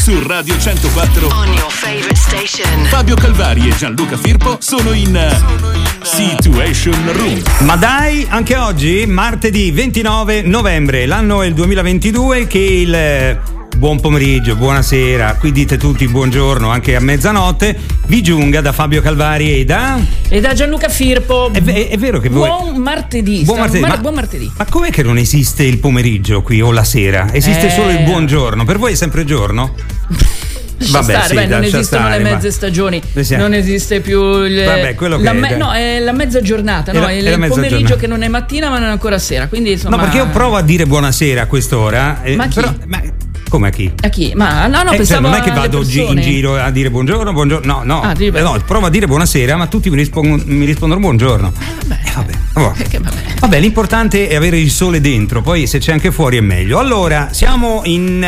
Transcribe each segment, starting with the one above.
Su Radio 104 On your favorite station. Fabio Calvari e Gianluca Firpo sono in Situation Room. Ma dai, anche oggi, martedì 29 novembre, l'anno è il 2022, che il buon pomeriggio, buonasera, qui dite tutti buongiorno anche a mezzanotte, vi giunga da Fabio Calvari e da Gianluca Firpo. È vero che voi... Buon martedì. Buon martedì. Ma com'è che non esiste il pomeriggio qui o la sera? Esiste solo il buongiorno? Per voi è sempre giorno? Non esistono le mezze stagioni, non esiste più è la mezza giornata, il pomeriggio giornata. Che non è mattina ma non è ancora sera, quindi insomma. No, perché io provo a dire buonasera a quest'ora. Ma chi? Però, come a chi? A chi? Ma no, pensavo non è che vado in giro a dire buongiorno. No, provo a dire buonasera, ma tutti mi rispondono buongiorno. Vabbè, l'importante è avere il sole dentro, poi se c'è anche fuori è meglio. Allora, siamo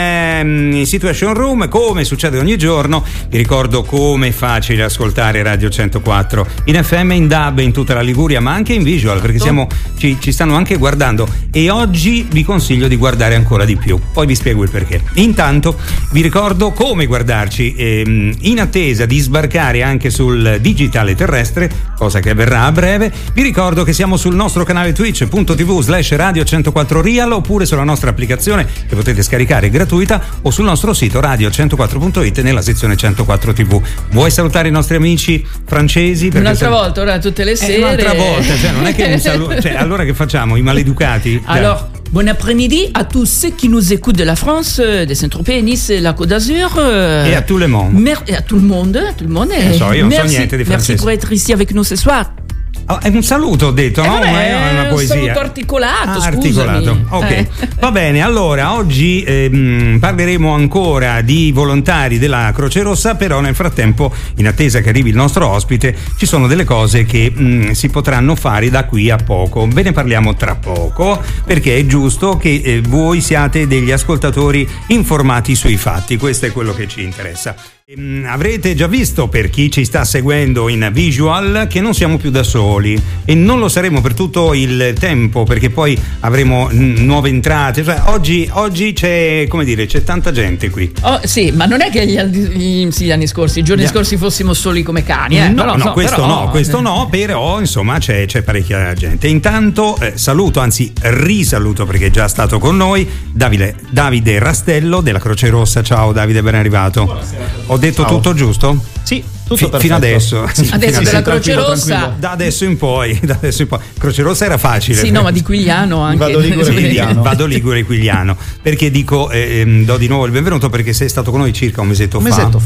in Situation Room, come succede ogni giorno. Vi ricordo come è facile ascoltare Radio 104 in FM, in DAB, in tutta la Liguria, ma anche in visual, perché ci stanno anche guardando, e oggi vi consiglio di guardare ancora di più, poi vi spiego il perché. Intanto vi ricordo come guardarci, in attesa di sbarcare anche sul digitale terrestre, cosa che avverrà a breve. Vi ricordo che siamo sul nostro canale twitch.tv/radio 104 real, oppure sulla nostra applicazione che potete scaricare gratuita, o sul nostro sito radio104.it nella sezione 104 TV. Vuoi salutare i nostri amici francesi? Un'altra volta, ora tutte le sere. Un'altra volta, non è che allora che facciamo? I maleducati? Alors, bon après-midi à tous ceux qui nous écoutent de la France, de Saint-Tropez, Nice et la Côte d'Azur. Et à tout le monde. Et à tout le monde. Io non so niente di francese. Merci pour être ici avec nous ce soir. È un saluto, ho detto, no? È una poesia. Un saluto articolato, articolato. Ok, va bene. Allora, oggi parleremo ancora di volontari della Croce Rossa, però nel frattempo, in attesa che arrivi il nostro ospite, ci sono delle cose che si potranno fare da qui a poco. Ve ne parliamo tra poco, perché è giusto che voi siate degli ascoltatori informati sui fatti. Questo è quello che ci interessa. Avrete già visto, per chi ci sta seguendo in visual, che non siamo più da soli, e non lo saremo per tutto il tempo, perché poi avremo nuove entrate. Cioè, oggi c'è, come dire, c'è tanta gente qui. Sì, ma non è che gli anni scorsi, i giorni scorsi fossimo soli come cani. Questo no, però insomma c'è parecchia gente. Intanto saluto, anzi risaluto, perché è già stato con noi Davide Rastello della Croce Rossa. Ciao Davide, ben arrivato. Buonasera. Ho detto tutto giusto? Sì, tutto perfetto. Fino adesso. Adesso della Croce Rossa. Da adesso in poi. Croce Rossa era facile. Sì, no, ma di Quigliano anche. Vado Ligure Quigliano. Perché dico, do di nuovo il benvenuto, perché sei stato con noi circa un mesetto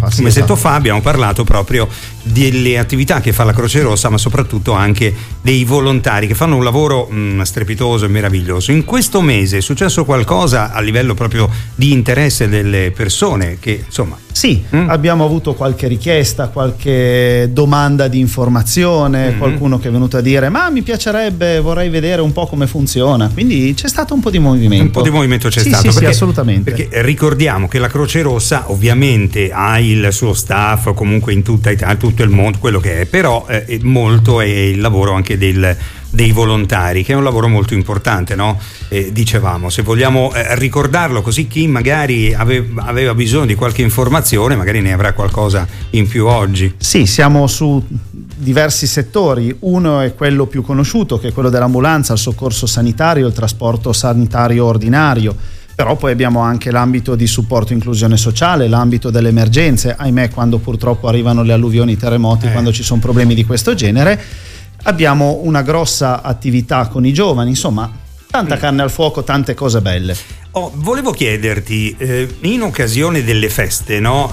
fa. Abbiamo parlato proprio delle attività che fa la Croce Rossa, ma soprattutto anche dei volontari che fanno un lavoro strepitoso e meraviglioso. In questo mese è successo qualcosa a livello proprio di interesse delle persone che, insomma... Sì, abbiamo avuto qualche richiesta, qualche domanda di informazione, qualcuno che è venuto a dire ma mi piacerebbe, vorrei vedere un po' come funziona, quindi c'è stato un po' di movimento. Un po' di movimento c'è stato. Sì, assolutamente. Perché ricordiamo che la Croce Rossa ovviamente ha il suo staff comunque in tutta Italia, tutto il mondo, quello che è, però molto è il lavoro anche dei volontari, che è un lavoro molto importante, no? Dicevamo, se vogliamo ricordarlo, così chi magari aveva bisogno di qualche informazione magari ne avrà qualcosa in più oggi. Sì, siamo su diversi settori. Uno è quello più conosciuto, che è quello dell'ambulanza, il soccorso sanitario, il trasporto sanitario ordinario, però poi abbiamo anche l'ambito di supporto e inclusione sociale, l'ambito delle emergenze, ahimè, quando purtroppo arrivano le alluvioni, i terremoti, quando ci sono problemi di questo genere. Abbiamo una grossa attività con i giovani, insomma, tanta carne al fuoco, tante cose belle. Volevo chiederti, in occasione delle feste, no?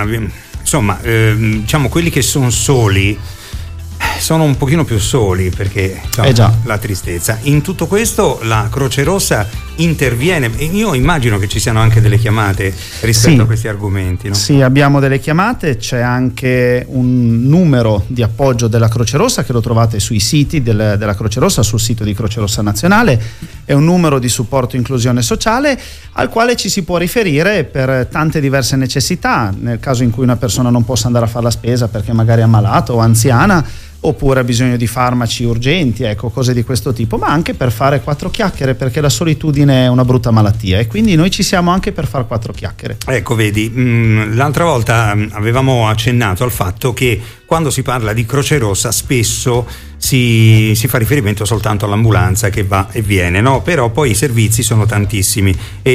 Diciamo quelli che sono soli sono un pochino più soli, perché la tristezza. In tutto questo la Croce Rossa interviene, e io immagino che ci siano anche delle chiamate rispetto a questi argomenti, no? Sì, abbiamo delle chiamate, c'è anche un numero di appoggio della Croce Rossa che lo trovate sui siti della Croce Rossa, sul sito di Croce Rossa Nazionale, è un numero di supporto inclusione sociale al quale ci si può riferire per tante diverse necessità, nel caso in cui una persona non possa andare a fare la spesa perché magari è ammalato o anziana, oppure ha bisogno di farmaci urgenti, ecco, cose di questo tipo, ma anche per fare 4 chiacchiere, perché la solitudine è una brutta malattia e quindi noi ci siamo anche per fare 4 chiacchiere. Ecco, vedi, l'altra volta avevamo accennato al fatto che quando si parla di Croce Rossa spesso si fa riferimento soltanto all'ambulanza che va e viene, no? Però poi i servizi sono tantissimi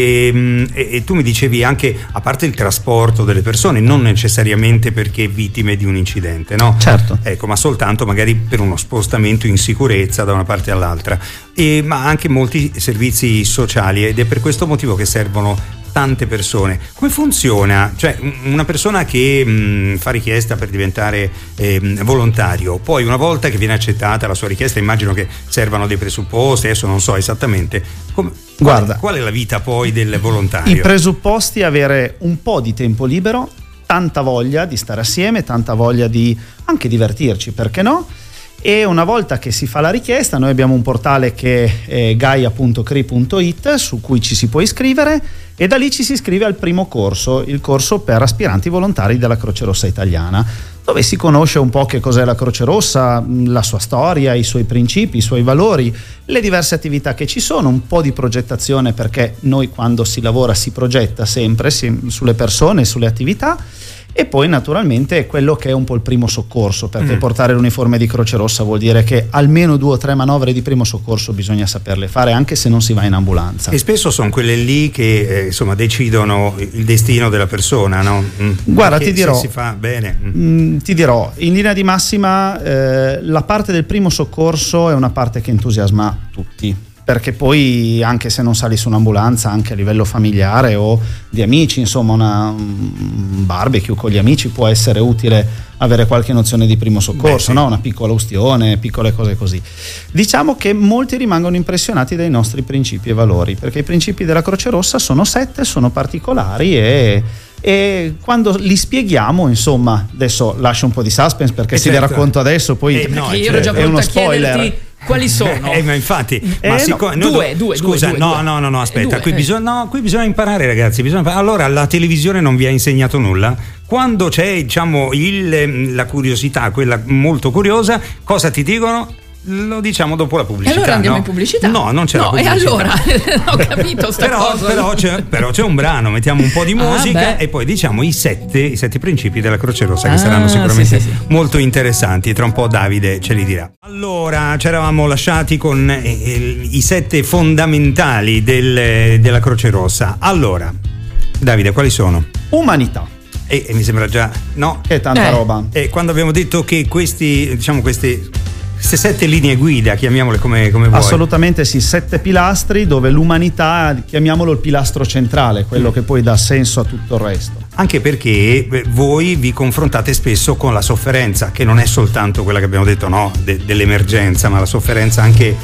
e tu mi dicevi anche, a parte il trasporto delle persone, non necessariamente perché vittime di un incidente, no? Certo. Ecco, ma soltanto magari per uno spostamento in sicurezza da una parte all'altra, ma anche molti servizi sociali, ed è per questo motivo che servono tante persone. Come funziona? Cioè, una persona che fa richiesta per diventare volontario, poi una volta che viene accettata la sua richiesta, immagino che servano dei presupposti, adesso non so esattamente qual è la vita poi del volontario. I presupposti: avere un po' di tempo libero, tanta voglia di stare assieme, tanta voglia di anche divertirci, perché no? E una volta che si fa la richiesta, noi abbiamo un portale che è gaia.cri.it su cui ci si può iscrivere, e da lì ci si iscrive al primo corso, il corso per aspiranti volontari della Croce Rossa Italiana, dove si conosce un po' che cos'è la Croce Rossa, la sua storia, i suoi principi, i suoi valori, le diverse attività che ci sono, un po' di progettazione, perché noi quando si lavora si progetta sempre sulle persone, sulle attività. E poi naturalmente quello che è un po' il primo soccorso, perché portare l'uniforme di Croce Rossa vuol dire che almeno 2 o 3 manovre di primo soccorso bisogna saperle fare, anche se non si va in ambulanza. E spesso sono quelle lì che insomma decidono il destino della persona, no? Guarda, ti dirò, se si fa bene. Ti dirò, in linea di massima la parte del primo soccorso è una parte che entusiasma tutti, perché poi anche se non sali su un'ambulanza, anche a livello familiare o di amici, insomma un barbecue con gli amici può essere utile avere qualche nozione di primo soccorso, no? Una piccola ustione, piccole cose così. Diciamo che molti rimangono impressionati dai nostri principi e valori, perché i principi della Croce Rossa sono 7, sono particolari e quando li spieghiamo, insomma, adesso lascio un po' di suspense perché se li racconto adesso poi no, io ero già è uno spoiler. Quali sono? Ma infatti, due, scusa, no, aspetta, qui bisogna imparare, ragazzi. Allora, la televisione non vi ha insegnato nulla? Quando c'è, diciamo, la curiosità, quella molto curiosa, cosa ti dicono? Lo diciamo dopo la pubblicità. E allora andiamo in pubblicità? No, non c'è la pubblicità. E allora ho capito sta cosa. Però c'è un brano, mettiamo un po' di musica e poi diciamo i sette principi della Croce Rossa, che saranno sicuramente molto interessanti. Tra un po' Davide ce li dirà. Allora, ci eravamo lasciati con i 7 fondamentali della Croce Rossa. Allora, Davide, quali sono? Umanità. E mi sembra già, no? Che tanta roba. E quando abbiamo detto che queste 7 linee guida, chiamiamole come vuoi. Assolutamente sì, 7 pilastri dove l'umanità, chiamiamolo il pilastro centrale, quello che poi dà senso a tutto il resto. Anche perché voi vi confrontate spesso con la sofferenza, che non è soltanto quella che abbiamo detto, no, dell'emergenza, ma la sofferenza anche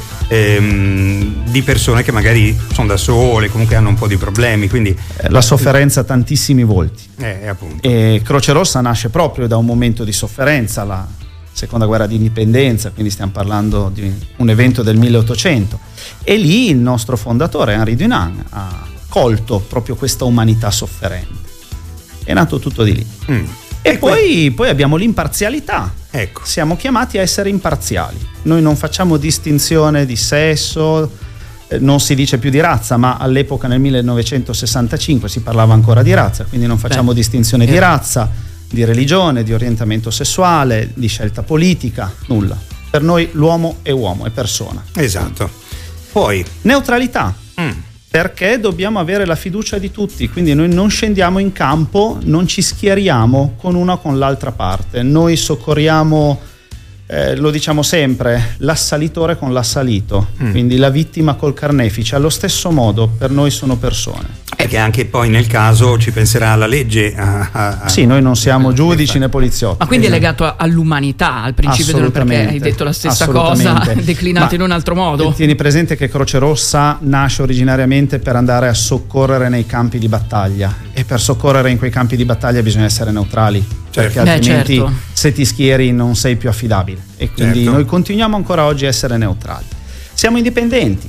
di persone che magari sono da sole, comunque hanno un po' di problemi, quindi la sofferenza ha tantissimi volti. Appunto. E Croce Rossa nasce proprio da un momento di sofferenza, la seconda guerra di indipendenza, quindi stiamo parlando di un evento del 1800, e lì il nostro fondatore Henri Dunant ha colto proprio questa umanità sofferente. È nato tutto di lì. E poi abbiamo l'imparzialità. Ecco. Siamo chiamati a essere imparziali. Noi non facciamo distinzione di sesso, non si dice più di razza, ma all'epoca nel 1965 si parlava ancora di razza, quindi non facciamo distinzione di razza, di religione, di orientamento sessuale, di scelta politica, nulla. Per noi l'uomo è uomo, è persona. Esatto. Poi neutralità, perché dobbiamo avere la fiducia di tutti, quindi noi non scendiamo in campo, non ci schieriamo con una o con l'altra parte, noi soccorriamo, lo diciamo sempre, l'assalitore con l'assalito, quindi la vittima col carnefice, allo stesso modo per noi sono persone. E che anche poi nel caso ci penserà la legge sì, noi non siamo giudici né poliziotti. Ma quindi è legato all'umanità, al principio perché hai detto la stessa cosa declinata in un altro modo. Tieni presente che Croce Rossa nasce originariamente per andare a soccorrere nei campi di battaglia, e per soccorrere in quei campi di battaglia bisogna essere neutrali, perché altrimenti se ti schieri non sei più affidabile, e quindi noi continuiamo ancora oggi a essere neutrali. Siamo indipendenti,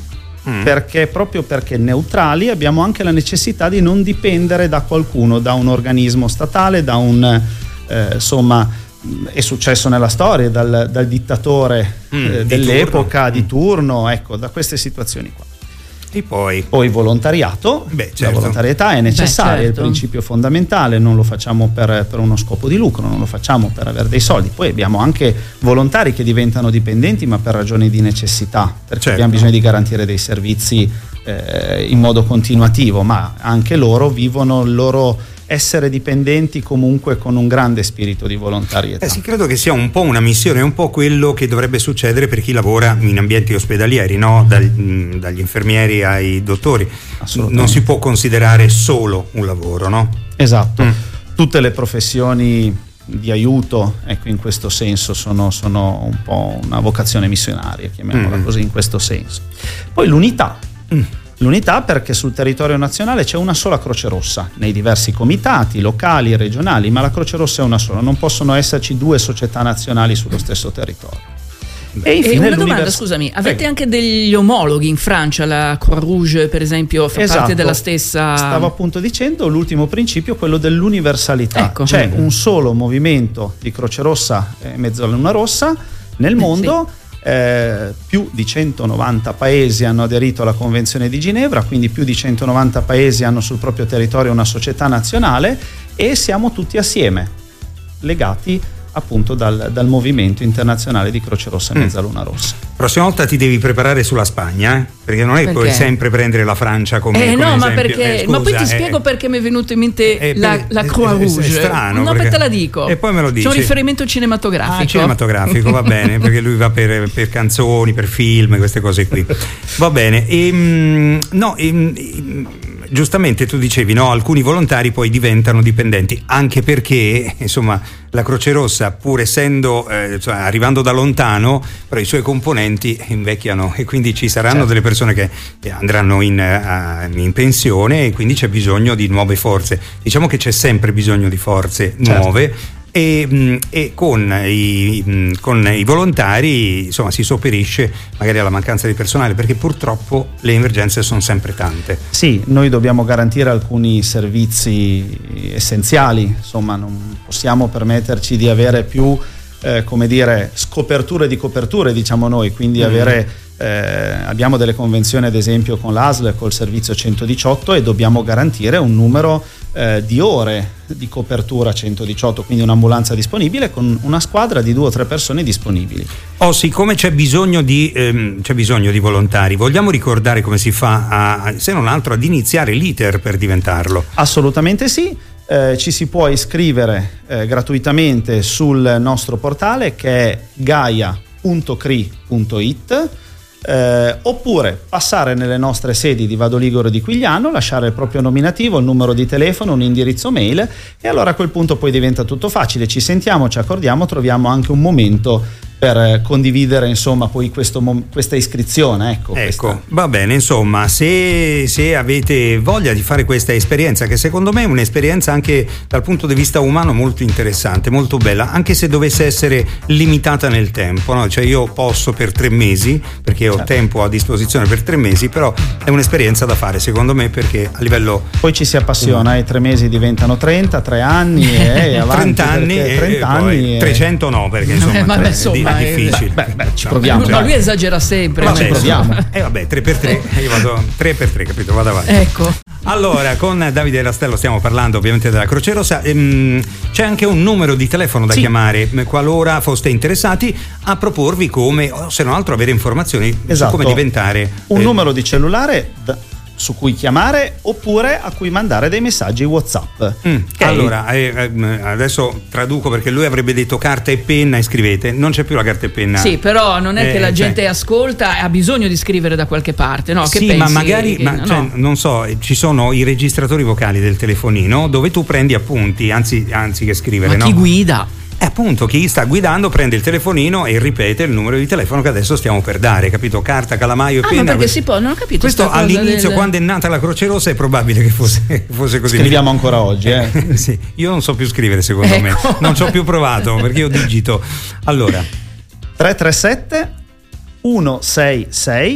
perché proprio perché neutrali abbiamo anche la necessità di non dipendere da qualcuno, da un organismo statale, da un insomma, è successo nella storia, dal dittatore dell'epoca di turno, ecco, da queste situazioni qua. E poi volontariato. Certo. La volontarietà è necessaria, certo. È il principio fondamentale, non lo facciamo per uno scopo di lucro, non lo facciamo per avere dei soldi. Poi abbiamo anche volontari che diventano dipendenti ma per ragioni di necessità, perché abbiamo bisogno di garantire dei servizi in modo continuativo, ma anche loro vivono il loro essere dipendenti comunque con un grande spirito di volontarietà. Sì, credo che sia un po' una missione, un po' quello che dovrebbe succedere per chi lavora in ambienti ospedalieri, no? Dagli infermieri ai dottori. Non si può considerare solo un lavoro, no? Esatto. Tutte le professioni di aiuto, ecco, in questo senso sono un po' una vocazione missionaria, chiamiamola così, in questo senso. Poi l'unità. L'unità perché sul territorio nazionale c'è una sola Croce Rossa, nei diversi comitati locali, regionali, ma la Croce Rossa è una sola, non possono esserci due società nazionali sullo stesso territorio. E infine una domanda, scusami, avete anche degli omologhi in Francia, la Croix-Rouge per esempio fa parte della stessa... Stavo appunto dicendo, l'ultimo principio è quello dell'universalità, c'è un solo movimento di Croce Rossa e Mezzaluna Rossa nel mondo. Più di 190 paesi hanno aderito alla Convenzione di Ginevra, quindi più di 190 paesi hanno sul proprio territorio una società nazionale e siamo tutti assieme legati appunto dal movimento internazionale di Croce Rossa e Mezzaluna Rossa. Prossima volta ti devi preparare sulla Spagna, perché non è che puoi sempre prendere la Francia come no, esempio. Ma perché scusa, ma poi ti spiego perché mi è venuto in mente la Croix-Rouge. È strano, no, perché te la dico. E poi me lo dici. C'è un riferimento cinematografico. Cinematografico, va bene, perché lui va per canzoni, per film, queste cose qui. Va bene. Giustamente tu dicevi, no, alcuni volontari poi diventano dipendenti, anche perché insomma la Croce Rossa, pur essendo arrivando da lontano, però i suoi componenti invecchiano e quindi ci saranno delle persone che andranno in pensione e quindi c'è bisogno di nuove forze. Diciamo che c'è sempre bisogno di forze nuove. E con i volontari insomma si sopperisce magari alla mancanza di personale, perché purtroppo le emergenze sono sempre tante. Sì, noi dobbiamo garantire alcuni servizi essenziali, insomma non possiamo permetterci di avere più scoperture di coperture, diciamo noi, quindi abbiamo delle convenzioni ad esempio con l'ASL, col servizio 118, e dobbiamo garantire un numero di ore di copertura 118, quindi un'ambulanza disponibile con una squadra di 2 o 3 persone disponibili. Siccome c'è bisogno di volontari, vogliamo ricordare come si fa se non altro ad iniziare l'iter per diventarlo? Assolutamente sì. Ci si può iscrivere gratuitamente sul nostro portale che è gaia.cri.it, oppure passare nelle nostre sedi di Vado Ligure di Quigliano, lasciare il proprio nominativo, il numero di telefono, un indirizzo mail, e allora a quel punto poi diventa tutto facile, ci sentiamo, ci accordiamo, troviamo anche un momento per condividere insomma poi questa iscrizione. Ecco. Va bene, insomma, se avete voglia di fare questa esperienza, che secondo me è un'esperienza anche dal punto di vista umano molto interessante, molto bella, anche se dovesse essere limitata nel tempo, no? Cioè io posso per 3 mesi, perché ho tempo a disposizione per 3 mesi, però è un'esperienza da fare secondo me, perché a livello poi ci si appassiona, i 3 mesi diventano 30, 3 anni e avanti 30 anni, 30 anni 300 no, perché insomma è difficile. Ci proviamo. Ma lui esagera sempre. Ci proviamo. 3x3, io vado 3x3, capito? Vado avanti. Ecco. Allora, con Davide Rastello stiamo parlando ovviamente della Croce Rossa. C'è anche un numero di telefono da chiamare qualora foste interessati a proporvi come, o se non altro avere informazioni su come diventare un numero di cellulare su cui chiamare oppure a cui mandare dei messaggi WhatsApp. Okay. Allora, adesso traduco, perché lui avrebbe detto carta e penna e scrivete. Non c'è più la carta e penna. Sì, però non è che la gente ascolta e ha bisogno di scrivere da qualche parte, no? Che sì, pensi? Ma magari non so, ci sono i registratori vocali del telefonino dove tu prendi appunti anzi che scrivere. Ma chi guida? Appunto, chi sta guidando prende il telefonino e ripete il numero di telefono che adesso stiamo per dare, capito? Carta, calamaio e penna. Ma perché si può? Non ho capito. Questo all'inizio, quando è nata la Croce Rossa, è probabile che fosse così. Scriviamo ancora oggi, Sì, io non so più scrivere, secondo me. Non ci ho più provato, perché io digito. Allora, 337 166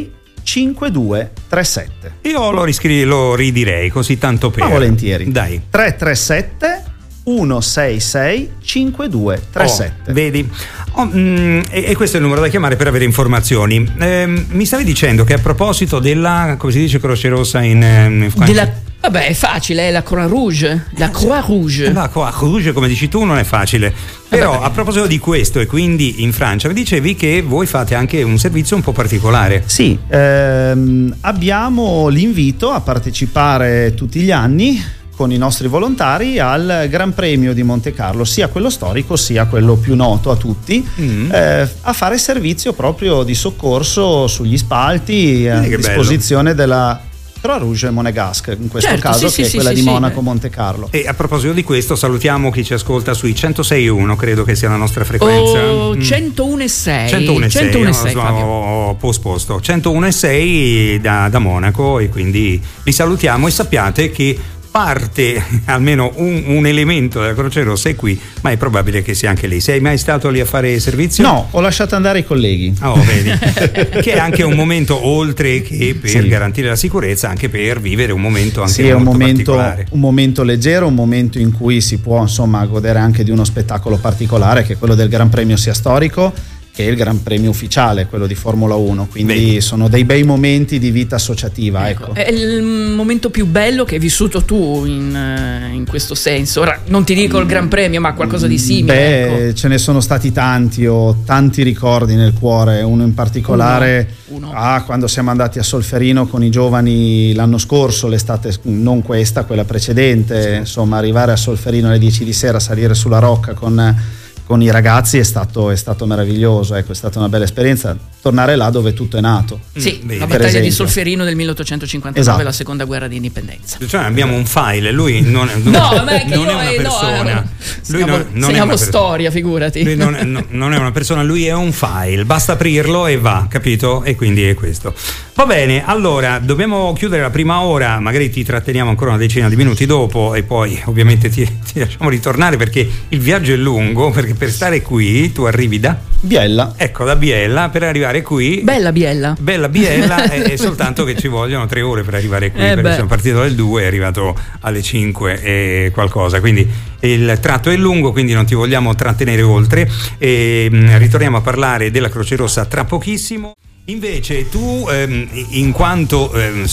5237. Io lo ridirei così tanto per. Ma volentieri. Dai. 337 166 5237. Vedi? E questo è il numero da chiamare per avere informazioni. Mi stavi dicendo che a proposito della, come si dice, Croce Rossa in vabbè, è facile, è la Croix Rouge. La Croix Rouge. La Croix Rouge, come dici tu, non è facile. Però a proposito di questo, e quindi in Francia, mi dicevi che voi fate anche un servizio un po' particolare. Sì, abbiamo l'invito a partecipare tutti gli anni con i nostri volontari al Gran Premio di Monte Carlo, sia quello storico sia quello più noto a tutti, a fare servizio proprio di soccorso sugli spalti a disposizione della Croix Rouge Monégasque, in questo caso, che è quella di Monaco Monte Carlo. E a proposito di questo, salutiamo chi ci ascolta sui 106.1, credo che sia la nostra frequenza. 101.6. Ho posposto 101.6 da Monaco, e quindi vi salutiamo e sappiate che parte almeno un elemento della Croce Rossa è qui, ma è probabile che sia anche lei. Sei mai stato lì a fare servizio? No, ho lasciato andare i colleghi. Vedi. Che è anche un momento, oltre che per garantire la sicurezza, anche per vivere un momento anche molto particolare. Un momento leggero, un momento in cui si può insomma godere anche di uno spettacolo particolare, che è quello del Gran Premio sia storico che è il Gran Premio ufficiale, quello di Formula 1, quindi sono dei bei momenti di vita associativa. Ecco. È il momento più bello che hai vissuto tu in questo senso. Ora non ti dico il Gran Premio, ma qualcosa di simile. Ce ne sono stati tanti, ho tanti ricordi nel cuore, uno in particolare quando siamo andati a Solferino con i giovani l'anno scorso, l'estate, non questa, quella precedente, insomma arrivare a Solferino alle 10 di sera, salire sulla rocca con i ragazzi è stato meraviglioso, ecco, è stata una bella esperienza, tornare là dove tutto è nato. Sì, la battaglia di Solferino del 1859, la seconda guerra di indipendenza. Cioè abbiamo un file, lui non è una persona. Segniamo storia, figurati. Lui non è una persona, lui è un file, basta aprirlo e va, capito? E quindi è questo. Va bene, allora dobbiamo chiudere la prima ora, magari ti tratteniamo ancora una decina di minuti dopo e poi ovviamente ti lasciamo ritornare, perché il viaggio è lungo, perché per stare qui tu arrivi da Biella. Ecco, da Biella, per arrivare qui. Bella Biella è soltanto che ci vogliono 3 ore per arrivare qui, perché sono partito alle 2 e è arrivato alle 5 e qualcosa, quindi il tratto è lungo, quindi non ti vogliamo trattenere oltre. Ritorniamo a parlare della Croce Rossa tra pochissimo. Invece tu, in quanto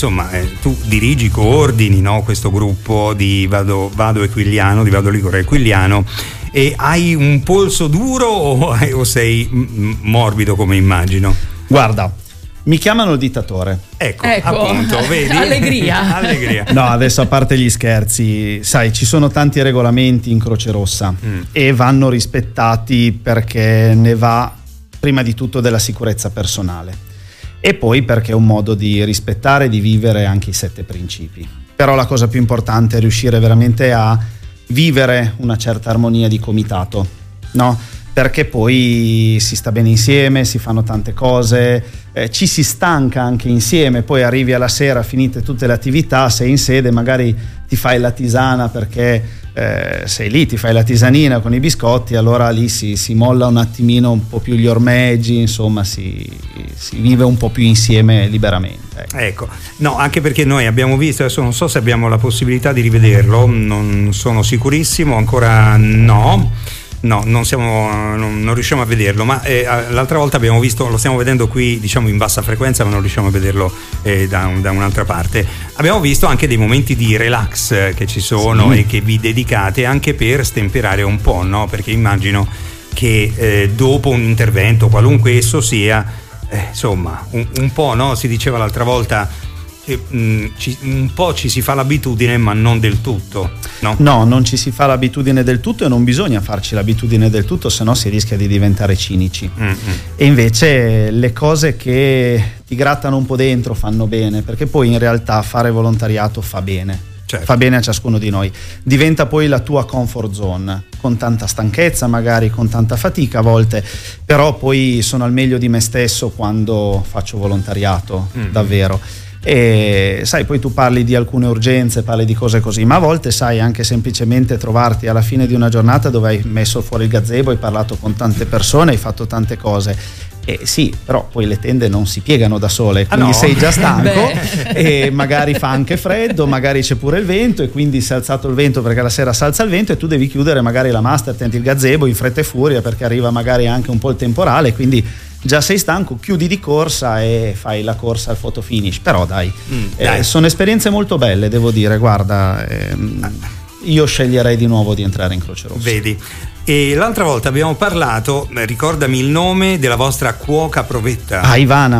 tu dirigi, coordini, no, questo gruppo di Vado Equiliano, di Vado Ligure Equiliano, e hai un polso duro o sei morbido, come immagino? Guarda, mi chiamano il dittatore. Ecco, appunto, vedi? Allegria. No, adesso a parte gli scherzi, sai, ci sono tanti regolamenti in Croce Rossa e vanno rispettati, perché ne va prima di tutto della sicurezza personale e poi perché è un modo di rispettare e di vivere anche i 7 principi. Però la cosa più importante è riuscire veramente a vivere una certa armonia di comitato, no? Perché poi si sta bene insieme, si fanno tante cose, ci si stanca anche insieme, poi arrivi alla sera, finite tutte le attività, sei in sede, magari ti fai la tisana perché sei lì, ti fai la tisanina con i biscotti, allora lì si molla un attimino un po' più gli ormeggi, insomma si vive un po' più insieme liberamente. Ecco, no, anche perché noi abbiamo visto, adesso non so se abbiamo la possibilità di rivederlo, non sono sicurissimo, ancora no, non riusciamo a vederlo, ma l'altra volta abbiamo visto, lo stiamo vedendo qui diciamo in bassa frequenza, ma non riusciamo a vederlo da un'altra parte. Abbiamo visto anche dei momenti di relax che ci sono e che vi dedicate anche per stemperare un po', no? Perché immagino che dopo un intervento, qualunque esso sia, insomma un po', no? Si diceva l'altra volta, un po' ci si fa l'abitudine, ma non del tutto, no? No, non ci si fa l'abitudine del tutto e non bisogna farci l'abitudine del tutto, se no si rischia di diventare cinici. E invece le cose che ti grattano un po' dentro fanno bene, perché poi in realtà fare volontariato fa bene. Certo. Fa bene a ciascuno di noi, diventa poi la tua comfort zone, con tanta stanchezza magari, con tanta fatica a volte, però poi sono al meglio di me stesso quando faccio volontariato, davvero. E sai, poi tu parli di alcune urgenze, parli di cose così, ma a volte sai anche semplicemente trovarti alla fine di una giornata dove hai messo fuori il gazebo, hai parlato con tante persone, hai fatto tante cose, Sì, però poi le tende non si piegano da sole, quindi sei già stanco e magari fa anche freddo, magari c'è pure il vento e quindi si è alzato il vento perché la sera si alza il vento e tu devi chiudere magari la master tent, il gazebo in fretta e furia perché arriva magari anche un po' il temporale, quindi già sei stanco, chiudi di corsa e fai la corsa al photo finish. Però dai. Sono esperienze molto belle, devo dire, guarda, io sceglierei di nuovo di entrare in Croce Rossa. Vedi. E l'altra volta abbiamo parlato, ricordami il nome della vostra cuoca provetta. Ivana.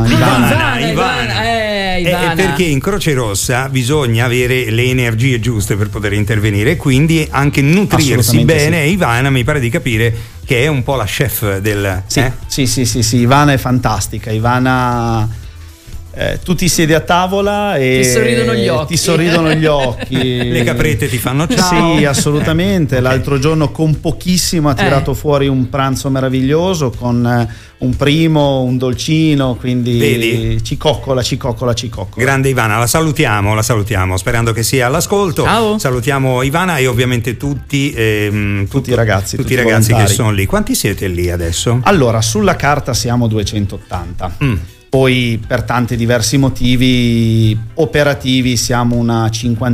Perché in Croce Rossa bisogna avere le energie giuste per poter intervenire e quindi anche nutrirsi bene. Sì. Ivana mi pare di capire che è un po' la chef del... Sì, Ivana è fantastica. Ivana... tu ti siedi a tavola e ti sorridono gli occhi. Le caprette ti fanno ciao. Sì, assolutamente. Okay. L'altro giorno con pochissimo ha tirato fuori un pranzo meraviglioso con un primo, un dolcino, quindi vedi? Ci coccola. Grande Ivana, la salutiamo sperando che sia all'ascolto. Ciao. Salutiamo Ivana e ovviamente tutti i ragazzi che sono lì. Quanti siete lì adesso? Allora, sulla carta siamo 280. Poi per tanti diversi motivi operativi siamo una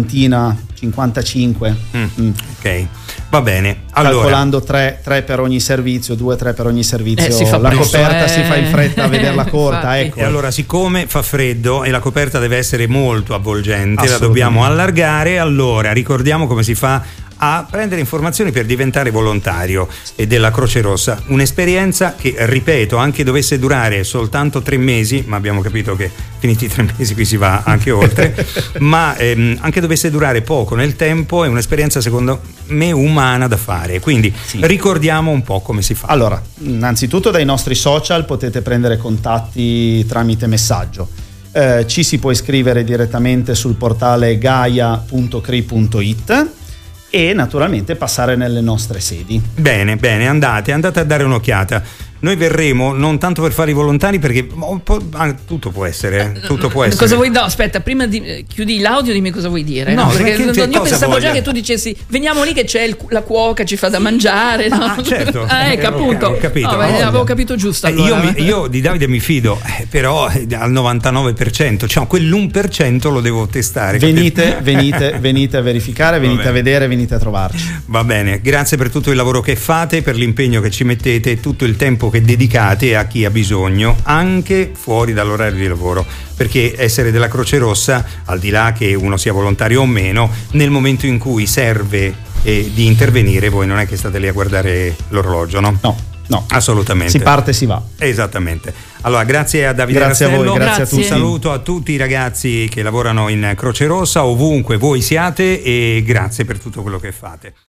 55. Ok, va bene. Allora, calcolando 3 per ogni servizio, 2-3 per ogni servizio, la coperta si fa in fretta a vederla corta. Ecco. E allora, siccome fa freddo e la coperta deve essere molto avvolgente, la dobbiamo allargare. Allora, ricordiamo come si fa a prendere informazioni per diventare volontario della Croce Rossa, un'esperienza che, ripeto, anche dovesse durare soltanto 3 mesi, ma abbiamo capito che finiti i 3 mesi qui si va anche oltre, ma anche dovesse durare poco nel tempo, è un'esperienza secondo me umana da fare, quindi ricordiamo un po' come si fa. Allora, innanzitutto dai nostri social potete prendere contatti tramite messaggio. Ci si può iscrivere direttamente sul portale gaia.cri.it e naturalmente passare nelle nostre sedi. Bene, andate a dare un'occhiata. Noi verremo non tanto per fare i volontari, perché tutto può essere. Cosa vuoi? No, aspetta, prima chiudi l'audio, dimmi cosa vuoi dire. No, perché io pensavo già che tu dicessi veniamo lì che c'è la cuoca, ci fa da mangiare. No? Certo. Appunto. Ho capito. Avevo capito giusto. Allora. Io di Davide mi fido, però al 99%, cioè quell'1% lo devo testare. Venite a verificare, venite a vedere, venite a trovarci. Va bene, grazie per tutto il lavoro che fate, per l'impegno che ci mettete, tutto il tempo che dedicate a chi ha bisogno, anche fuori dall'orario di lavoro, perché essere della Croce Rossa, al di là che uno sia volontario o meno, nel momento in cui serve di intervenire, voi non è che state lì a guardare l'orologio, no? No, assolutamente. Si parte e si va. Esattamente. Allora, grazie a Davide Rastello. A voi, grazie a tutti. Un saluto a tutti i ragazzi che lavorano in Croce Rossa, ovunque voi siate, e grazie per tutto quello che fate.